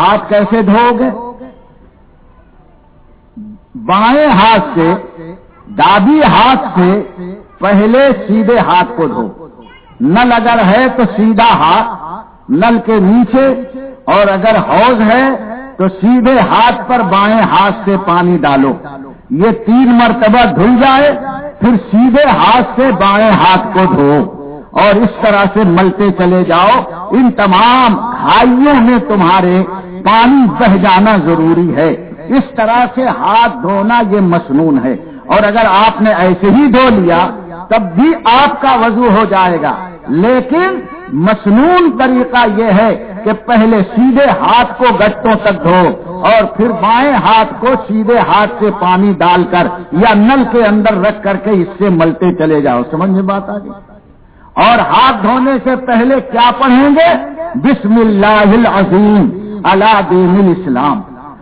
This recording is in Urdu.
ہاتھ کیسے دھو گے؟ بائیں ہاتھ سے، دابی ہاتھ سے پہلے سیدھے ہاتھ کو دھو. نل اگر ہے تو سیدھا ہاتھ نل کے نیچے، اور اگر حوض ہے تو سیدھے ہاتھ پر بائیں ہاتھ سے پانی ڈالو. یہ 3 مرتبہ دھل جائے، پھر سیدھے ہاتھ سے بائیں ہاتھ کو دھو، اور اس طرح سے ملتے چلے جاؤ. ان تمام گھائیوں میں تمہارے پانی بہ جانا ضروری ہے. اس طرح سے ہاتھ دھونا یہ مسنون ہے. اور اگر آپ نے ایسے ہی دھو لیا تب بھی آپ کا وضو ہو جائے گا، لیکن مسنون طریقہ یہ ہے کہ پہلے سیدھے ہاتھ کو گٹوں تک دھو، اور پھر بائیں ہاتھ کو سیدھے ہاتھ سے پانی ڈال کر یا نل کے اندر رکھ کر کے اس سے ملتے چلے جاؤ. سمجھ میں بات آ گئی؟ اور ہاتھ دھونے سے پہلے کیا پڑھیں گے؟ بسم اللہ العظیم علی دین الاسلام.